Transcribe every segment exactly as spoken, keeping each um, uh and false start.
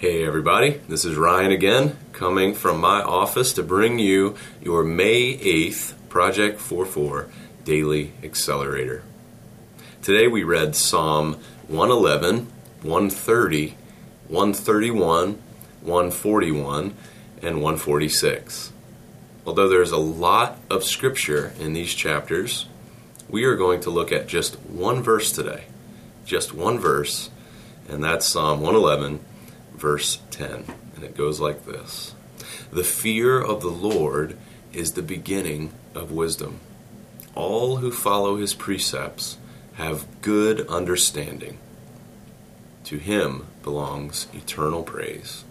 Hey everybody, this is Ryan again, coming from my office to bring you your May eighth Project forty-four Daily Accelerator. Today we read Psalm one eleven, one thirty, one thirty-one, one forty-one, and one forty-six. Although there's a lot of scripture in these chapters, we are going to look at just one verse today. Just one verse, and that's Psalm one eleven, verse ten. And it goes like this. The fear of the Lord is the beginning of wisdom. All who follow his precepts have good understanding. To him belongs eternal praise.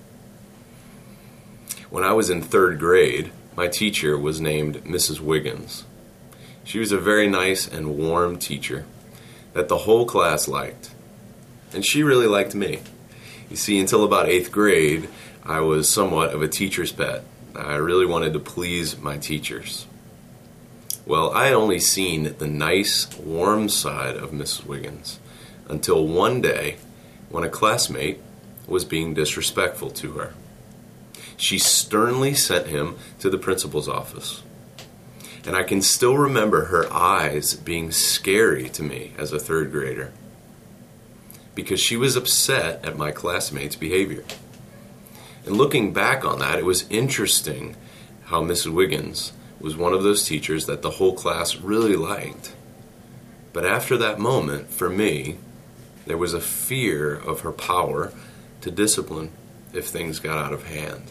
When I was in third grade, my teacher was named Missus Wiggins. She was a very nice and warm teacher that the whole class liked. And she really liked me. You see, until about eighth grade, I was somewhat of a teacher's pet. I really wanted to please my teachers. Well, I had only seen the nice, warm side of Missus Wiggins until one day when a classmate was being disrespectful to her. She sternly sent him to the principal's office. And I can still remember her eyes being scary to me as a third grader, because she was upset at my classmate's behavior. And looking back on that, it was interesting how Missus Wiggins was one of those teachers that the whole class really liked. But after that moment, for me, there was a fear of her power to discipline if things got out of hand.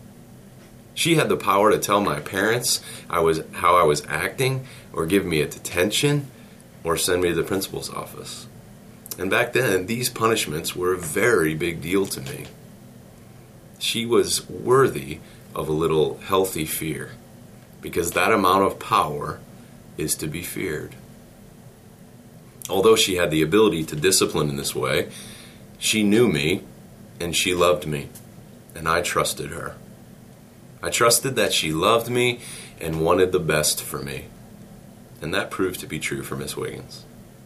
She had the power to tell my parents I was how I was acting, or give me a detention, or send me to the principal's office. And back then, these punishments were a very big deal to me. She was worthy of a little healthy fear, because that amount of power is to be feared. Although she had the ability to discipline in this way, she knew me and she loved me, and I trusted her. I trusted that she loved me and wanted the best for me. And that proved to be true for Miss Wiggins.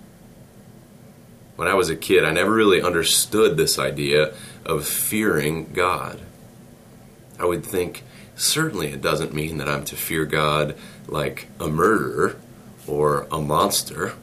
When I was a kid, I never really understood this idea of fearing God. I would think, certainly it doesn't mean that I'm to fear God like a murderer or a monster.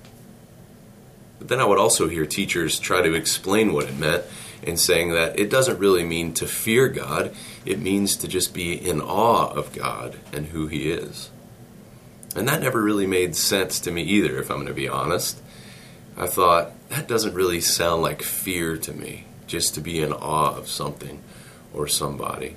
But then I would also hear teachers try to explain what it meant, in saying that it doesn't really mean to fear God, it means to just be in awe of God and who he is. And that never really made sense to me either, if I'm going to be honest. I thought, that doesn't really sound like fear to me, just to be in awe of something or somebody.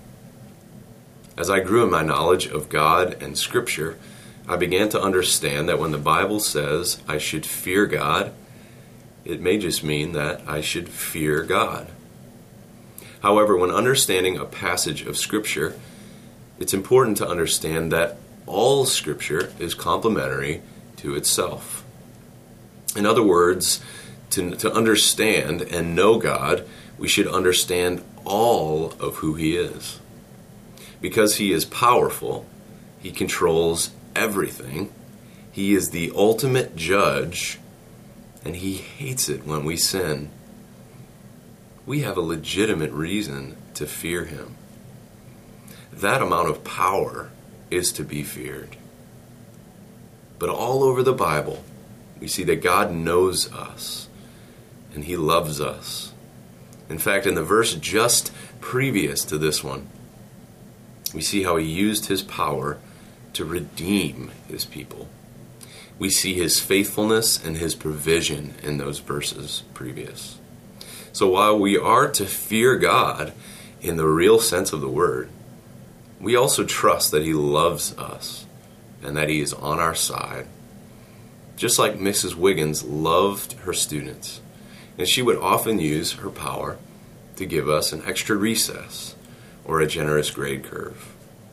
As I grew in my knowledge of God and Scripture, I began to understand that when the Bible says I should fear God, it may just mean that I should fear God. However, when understanding a passage of Scripture, it's important to understand that all Scripture is complementary to itself. In other words, to, to understand and know God, we should understand all of who he is. Because he is powerful, he controls everything, he is the ultimate judge, and he hates it when we sin. We have a legitimate reason to fear him. That amount of power is to be feared. But all over the Bible, we see that God knows us, and he loves us. In fact, in the verse just previous to this one, we see how he used his power to redeem his people. We see his faithfulness and his provision in those verses previous. So while we are to fear God in the real sense of the word, we also trust that he loves us and that he is on our side. Just like Missus Wiggins loved her students, and she would often use her power to give us an extra recess or a generous grade curve.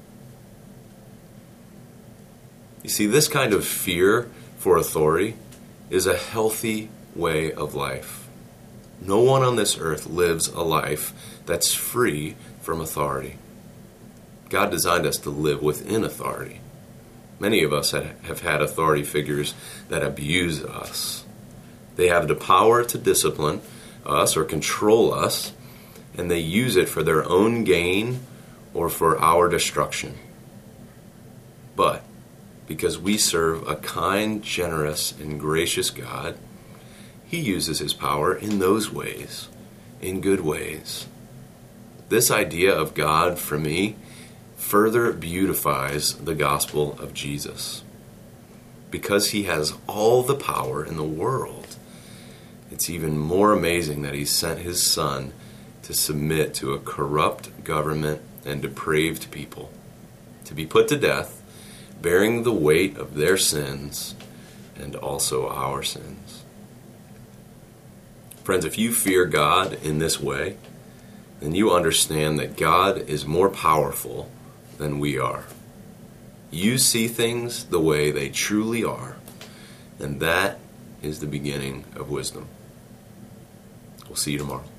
You see, this kind of fear for authority is a healthy way of life. No one on this earth lives a life that's free from authority. God designed us to live within authority. Many of us have had authority figures that abuse us. They have the power to discipline us or control us, and they use it for their own gain or for our destruction. But because we serve a kind, generous, and gracious God, He uses His power in those ways, in good ways. This idea of God, for me, further beautifies the gospel of Jesus. Because He has all the power in the world, it's even more amazing that He sent His Son to submit to a corrupt government and depraved people, to be put to death, bearing the weight of their sins and also our sins. Friends, if you fear God in this way, then you understand that God is more powerful than we are. You see things the way they truly are, and that is the beginning of wisdom. We'll see you tomorrow.